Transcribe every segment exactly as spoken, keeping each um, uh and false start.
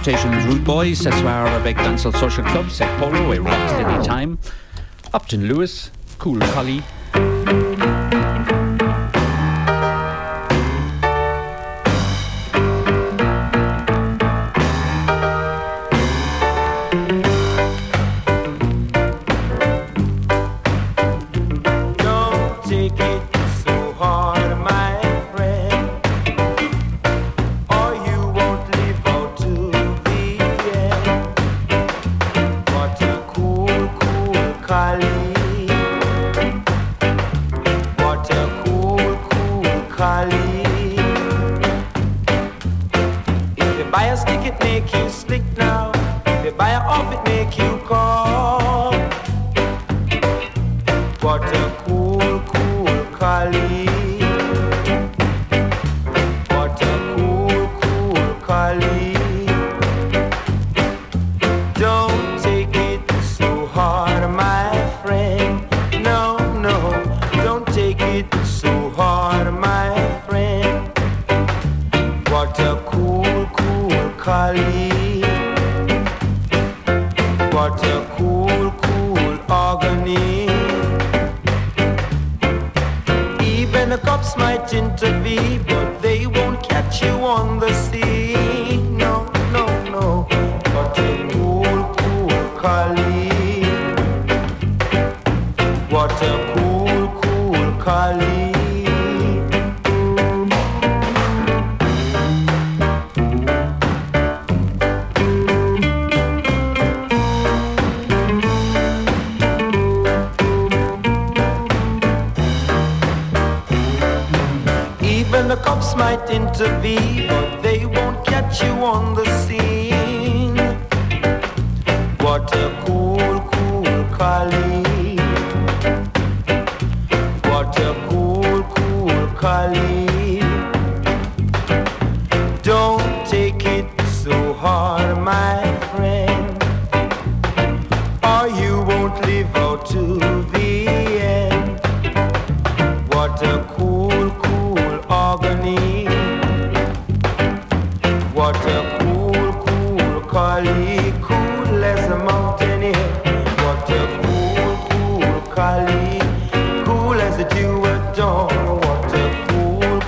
Salutations Rude Boys, ce soir avec Dancehall Social Club, c'est Polo et Rocksteady Time. Upton Lewis, Cool Collie. Intervene, but they won't catch you on the scene. What a cool, cool collie. What a cool, cool collie. Don't take it so hard, my friend, or you won't live out to the end. What a cool, cool agony. What a cool, cool collie, cool as a mountain air. What a cool, cool collie, cool as a dew at dawn. What a cool,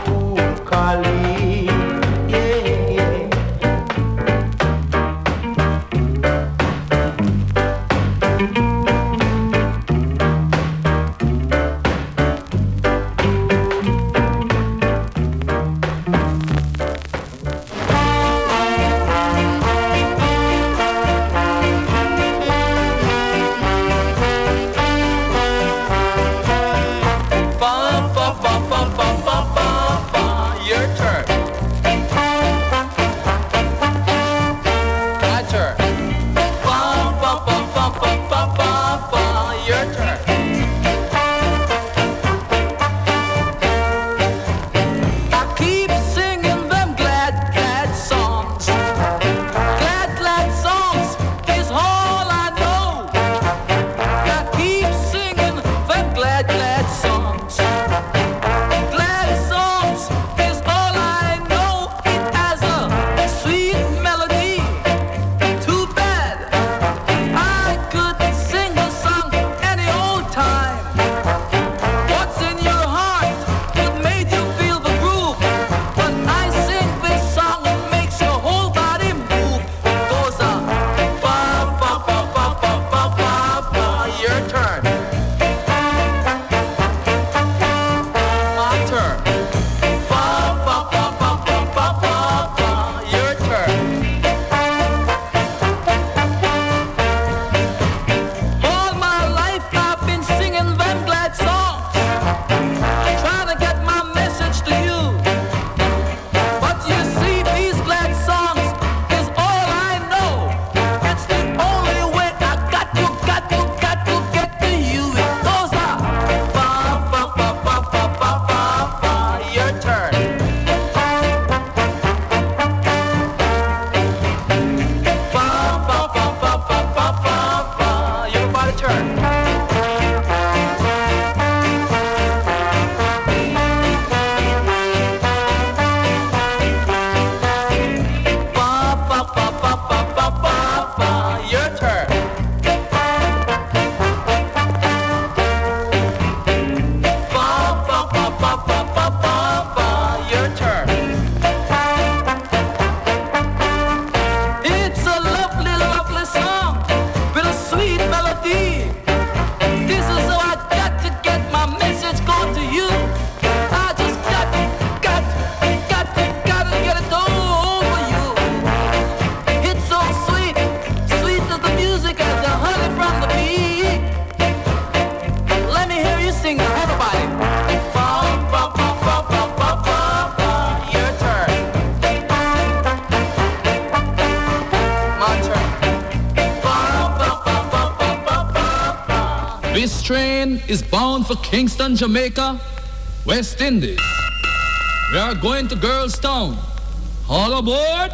is bound for Kingston, Jamaica, West Indies. We are going to Girls Town. All aboard!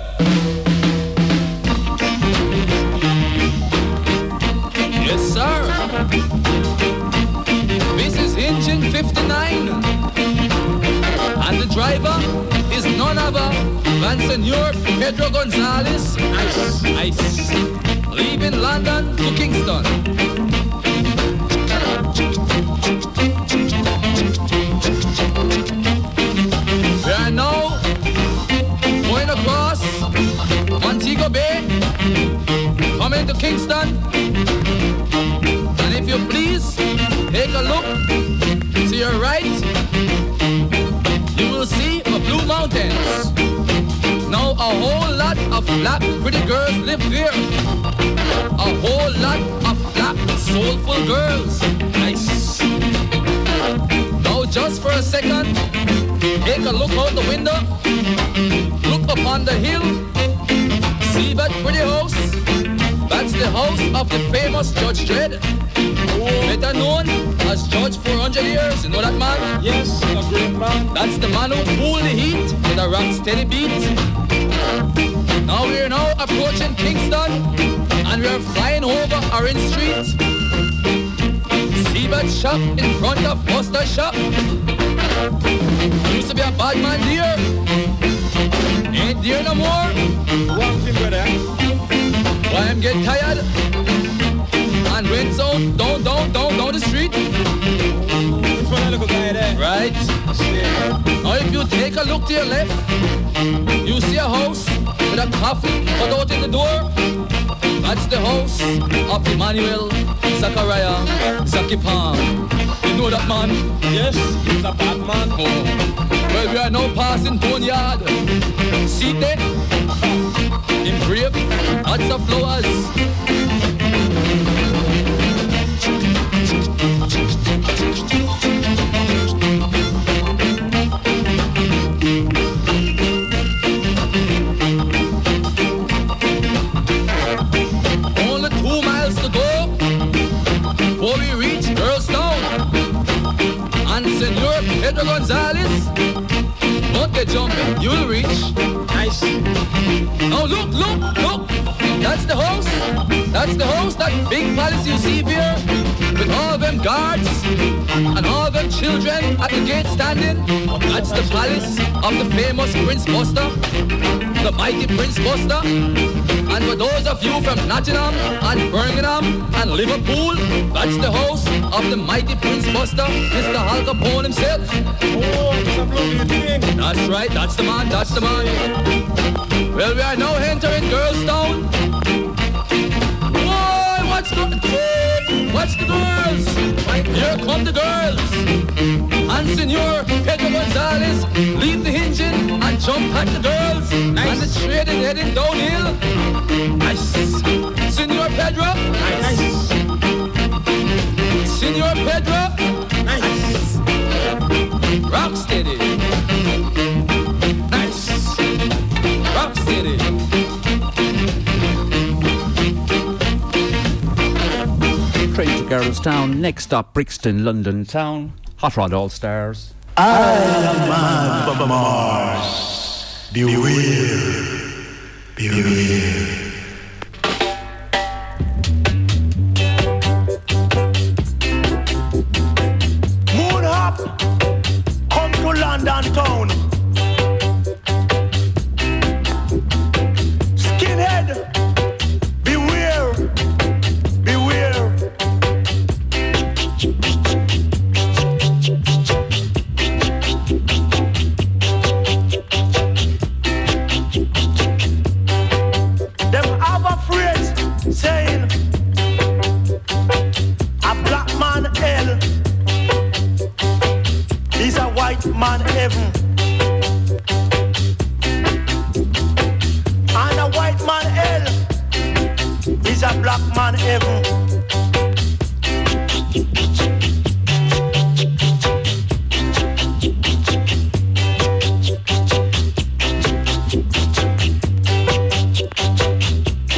Yes, sir. This is engine fifty-nine. And the driver is none other than Senor Pedro Gonzalez. Nice, nice. Leaving London to Kingston. We are now going across Montego Bay, coming to Kingston. And if you please, take a look to your right. You will see the Blue Mountains. Now a whole lot of black pretty girls live there. A whole lot of black soulful girls. Nice. Now just for a second, take a look out the window. Look upon the hill. See that pretty house? That's the house of the famous Judge Dredd. Better known as Judge four hundred years. You know that man? Yes, a great man. That's the man who cooled the heat with a rock steady beat. Now we're now approaching Kingston and we're flying over Orange Street. See that shop in front of Buster Shop? Used to be a bad man there. Ain't there no more. One thing, brother. Why I'm getting tired and went down, down, down, down, down the street. This one little guy there. Right. Now if you take a look to your left, you see a house with a coffin put out in the door. That's the house of Emmanuel Zachariah Zakipam. You know that man? Yes, he's a bad man. Oh. Well, we are now passing Boneyard. See there? Engraved, lots of flowers. Only two miles to go before we reach Girls Town. And Senor Pedro Gonzalez, don't get jumping, you'll reach. Nice. Now look, look, look. That's the house. That's the house, that big palace you see here. With all them guards and all them children at the gate standing. That's the palace of the famous Prince Buster. The mighty Prince Buster. And for those of you from Nottingham and Birmingham and Liverpool, that's the house of the mighty Prince Buster, Mister Al Capone himself. Oh, it's a bloody thing. That's right, that's the man, that's the man. Well, we are now entering Girls Town. Whoa, what's the... Watch the girls! Here come the girls! And Senor Pedro Gonzalez leave the engine and jump at the girls. Nice. And the train is heading downhill. Nice. Senor Pedro. Nice. Senor Pedro. Nice. Rock steady. Nice. Rock steady. Train to Girlstown. Next stop, Brixton, London Town. Hot Rod All Stars. I am man from Mars. Beware, beware. Moon hop, come to London town. Skinhead, beware, beware. Them have a phrase saying a black man hell is a white man heaven, and a white man hell is a black man heaven.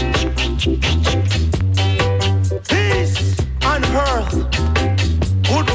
Peace on earth, good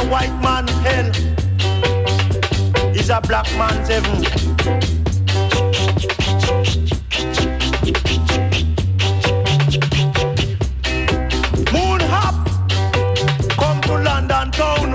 white man's hell is a black man's heaven. Moon hop, come to London town.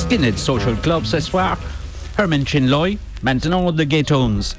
Skinhead Social Club ce soir. Herman Chinloy, maintenant The Gay Tones.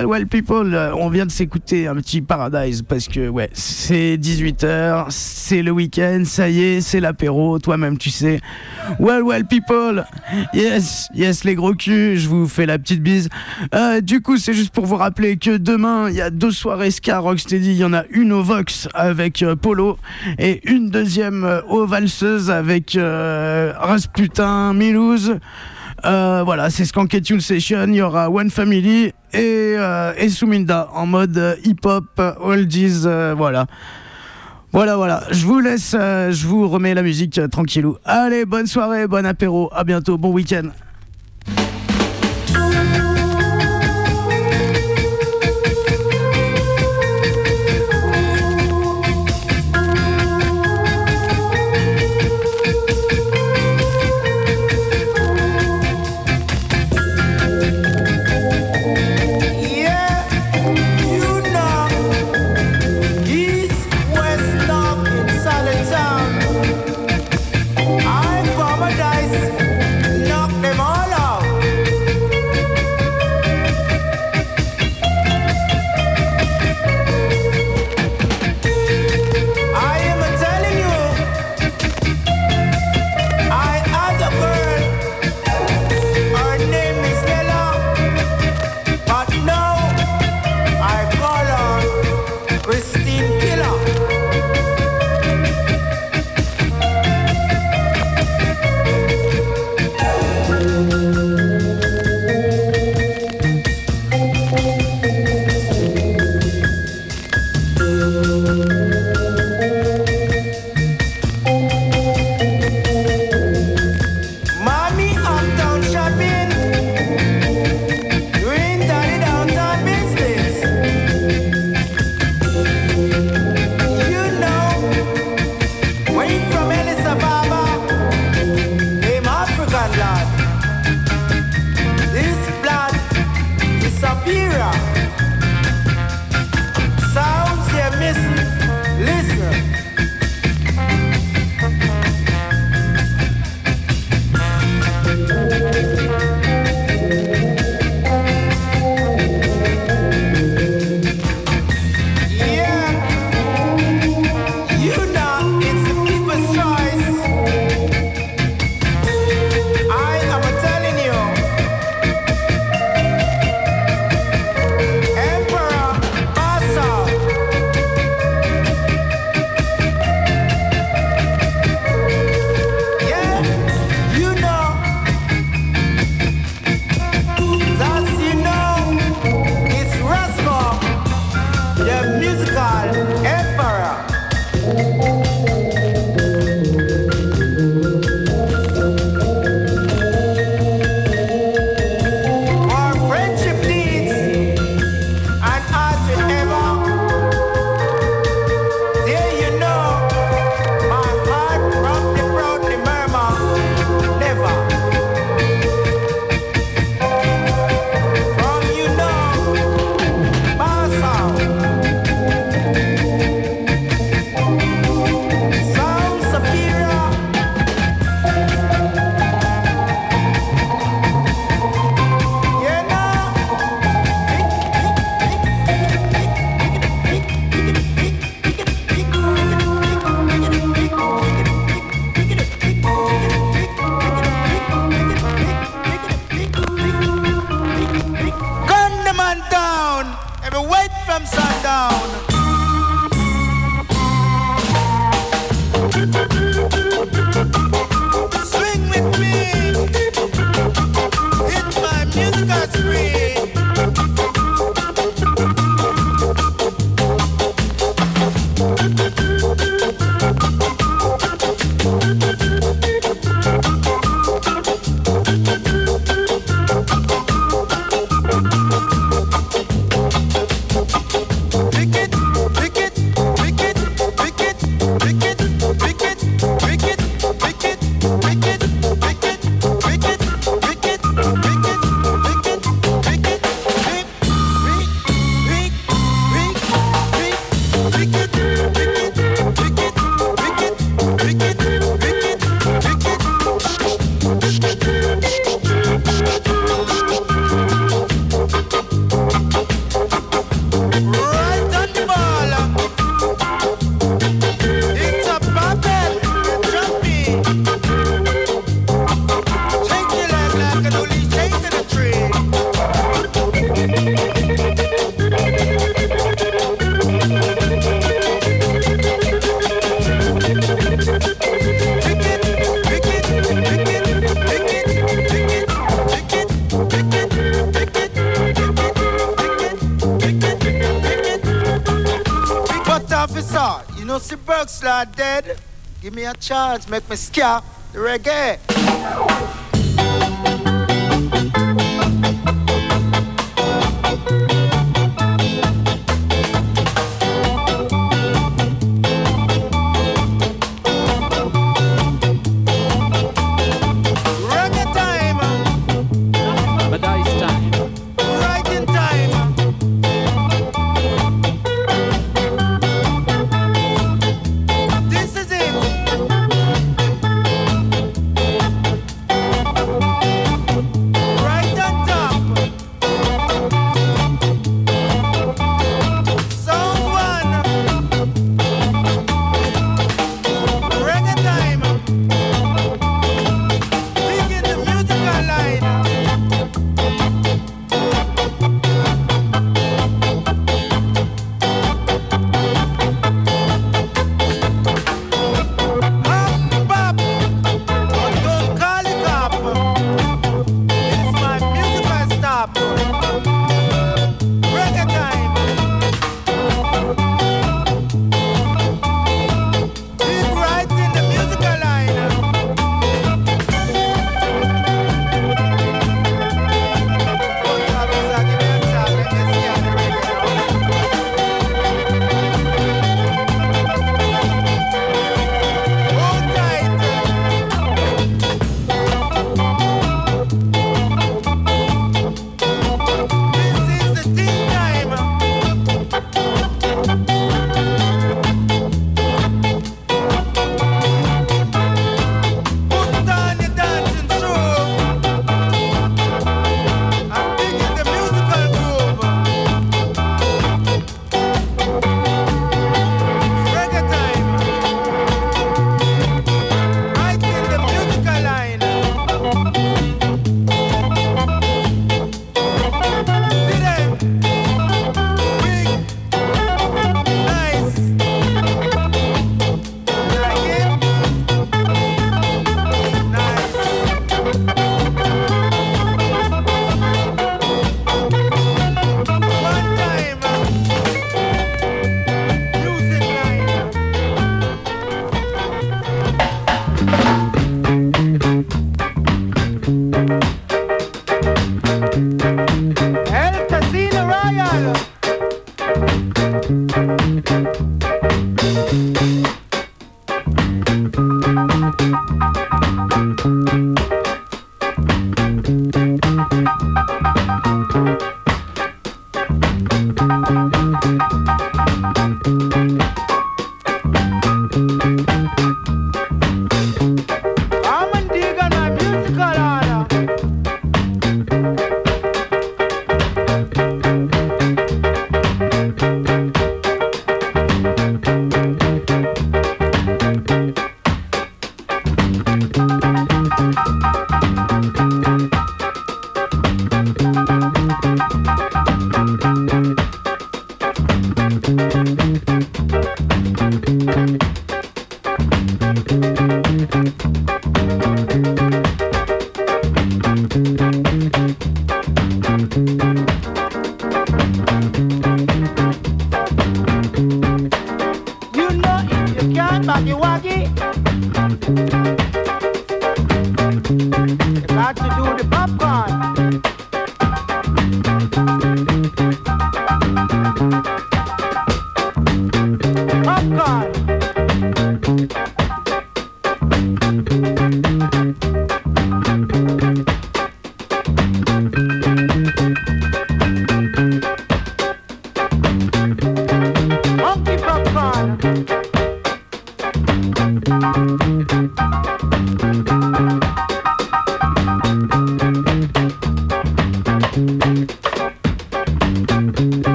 Well, well, people, euh, on vient de s'écouter un petit Paradise parce que, ouais, c'est dix-huit heures, c'est le week-end, ça y est, c'est l'apéro, toi-même, tu sais. Well, well, people, yes, yes, les gros culs, je vous fais la petite bise. Euh, du coup, c'est juste pour vous rappeler que demain, il y a deux soirées Ska Rocksteady. Il y en a une au Vox avec euh, Polo et une deuxième euh, aux Valseuses avec euh, Rasputin, Milouz. Euh, voilà, c'est Skank et Tune Session. Il y aura One Family et, euh, et Suminda en mode euh, hip-hop, oldies, euh, voilà. Voilà, voilà. Je vous laisse, euh, je vous remets la musique euh, tranquillou. Allez, bonne soirée, bon apéro, à bientôt, bon week-end. Wicked, wicked, wicked, wicked, wicked, wicked. Officer, you know, see Berkslide dead. Give me a chance, make me scare the reggae.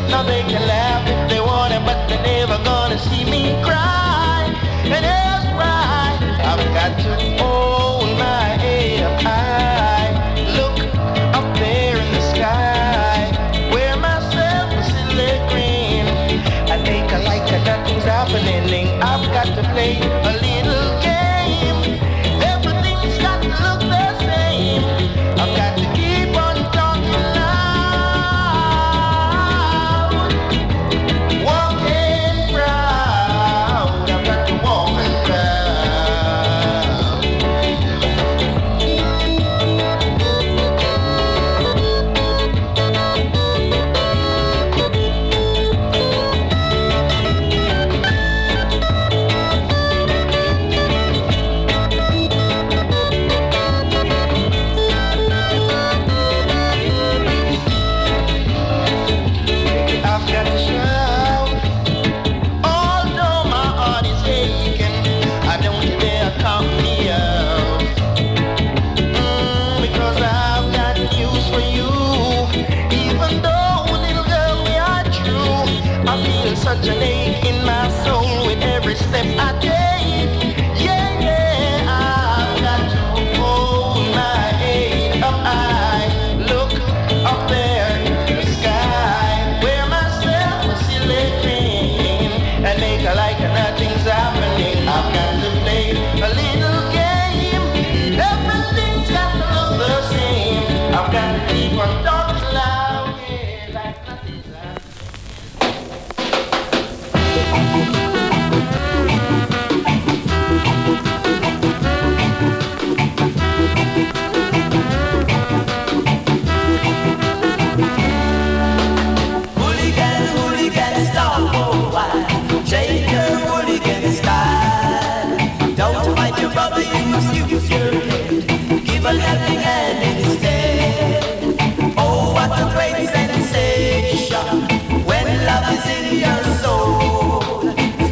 Now they can laugh if they want it, but they're never gonna see me cry. And that's right, I've got to hold my head up high. Look up there in the sky, where myself a silly grin. I take a like that nothing's happening. I've got to play a little game. Everything's got to look the same. I've got to keep on talking loud. Walking proud. I've got to walk and such an ache in my soul with every step I take. Yeah, yeah, I've got to hold my head up high. Look up there in the sky, where myself a silly grin, and make a like nothing's happening. I've got to play a little game. Everything's got to look the same. I've got to keep on talking loud, yeah, like nothing's happening. Hooligan, hooligan, stop for a while. Shake your hooligan style. Don't fight your brother, you must use your head. Give a helping hand instead. Oh, what a great sensation when love is in your soul.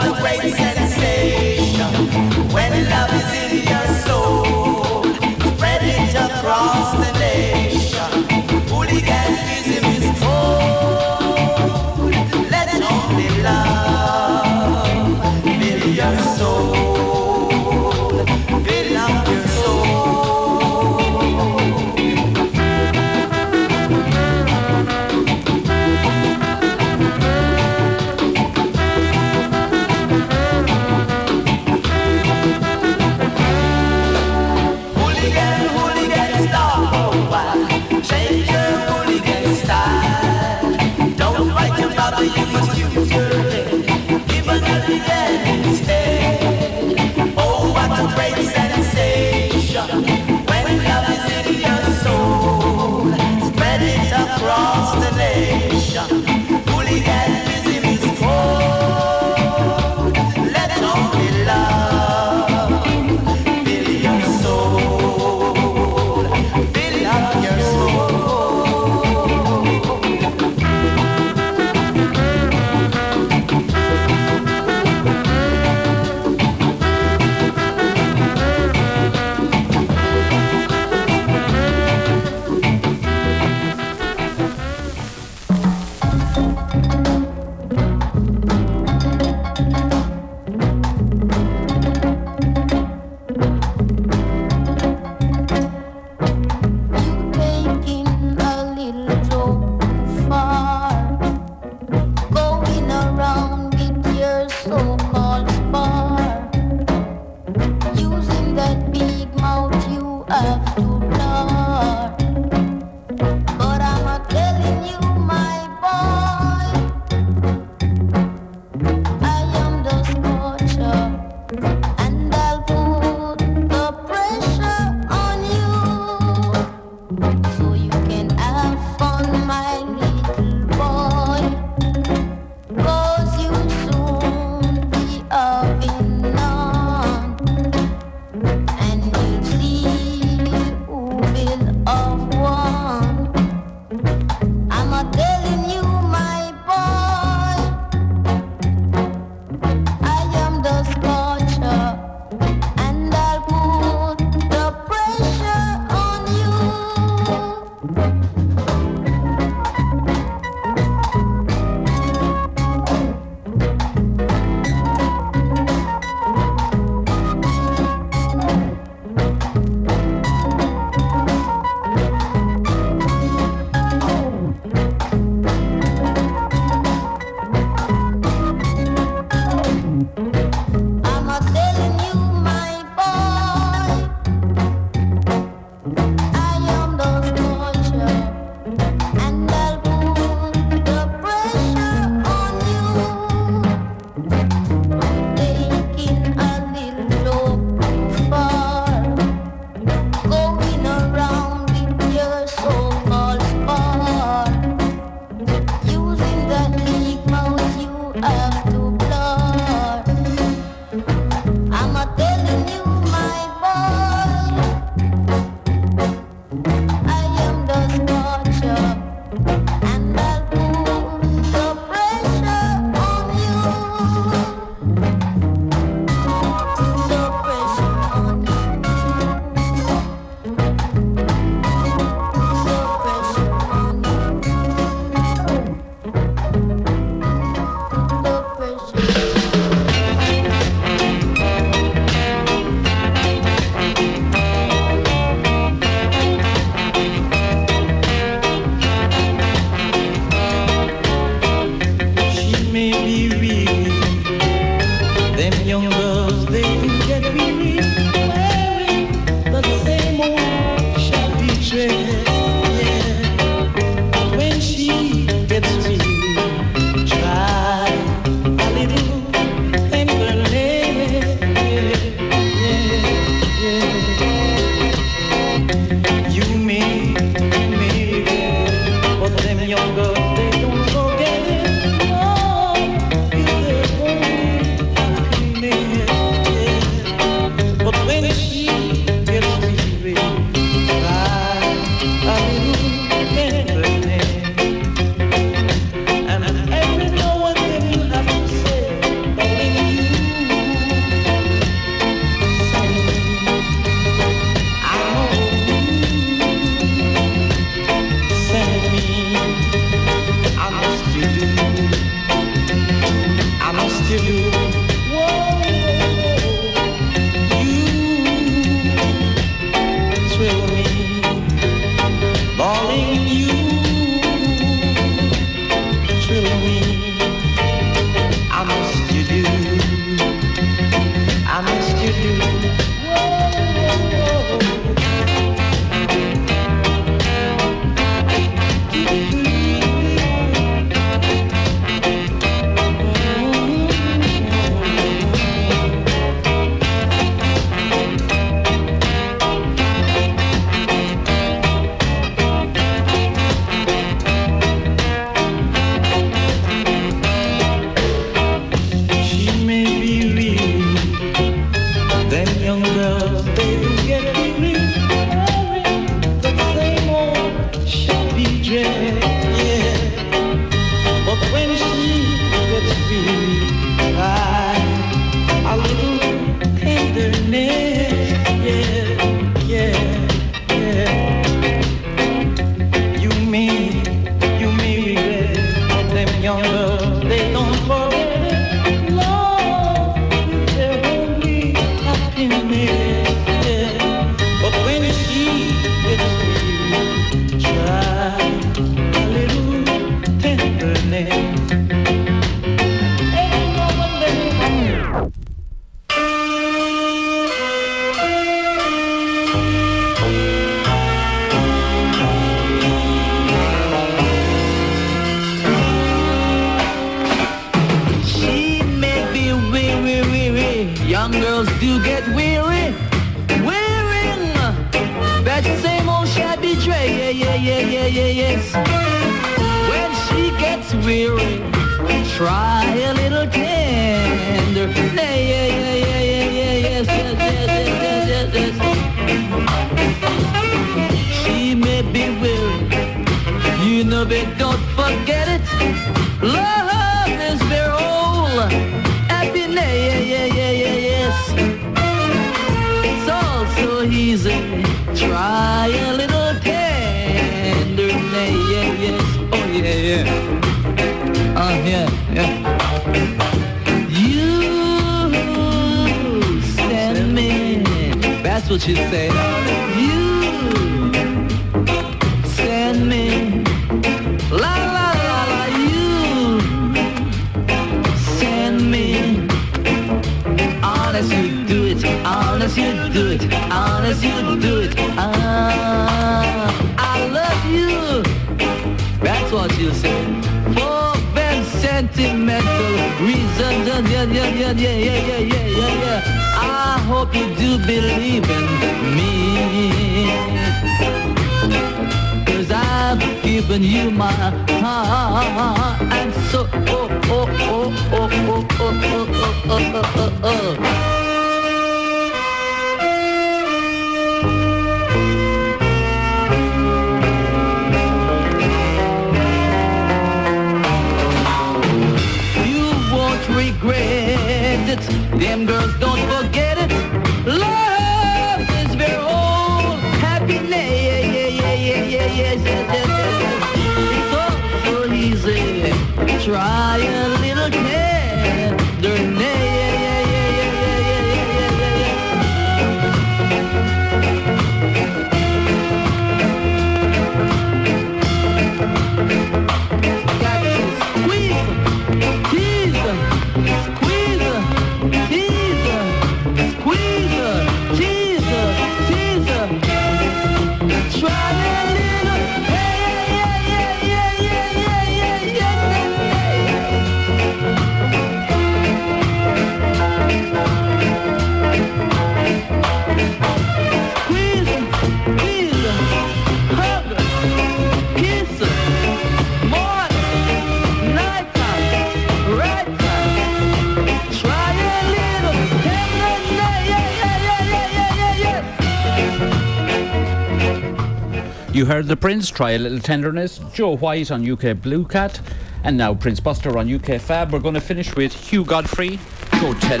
You heard the Prince, Try a Little Tenderness, Joe White on U K Blue Cat, and now Prince Buster on U K Fab. We're going to finish with Hugh Godfrey, Go Tell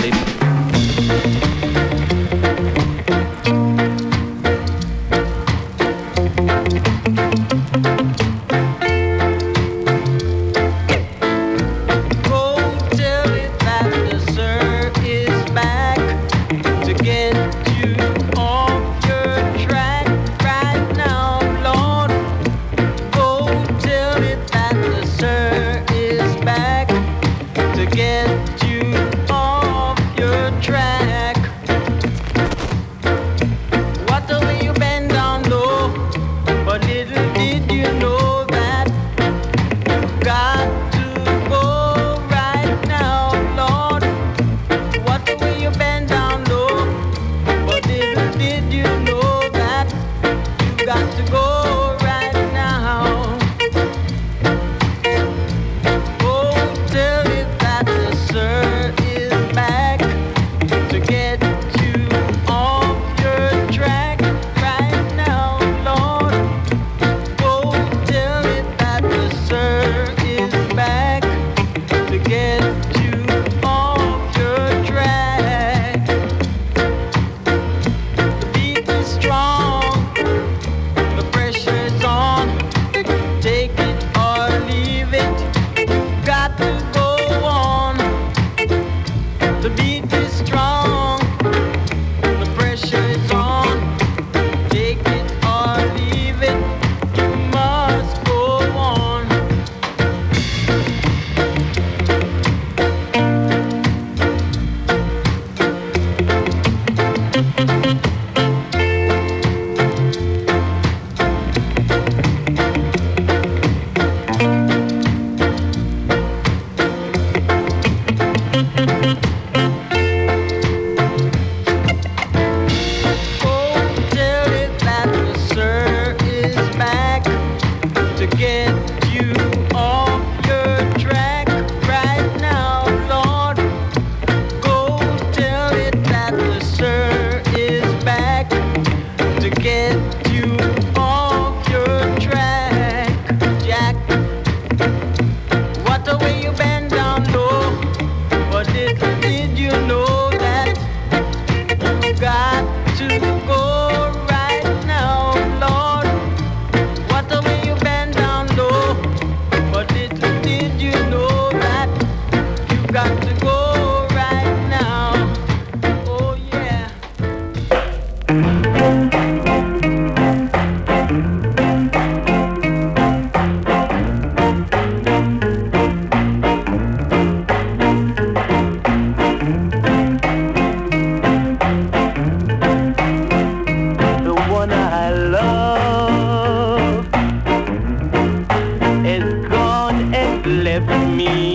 Him. Sir got to go right now. Oh yeah. The one I love is gone and left me.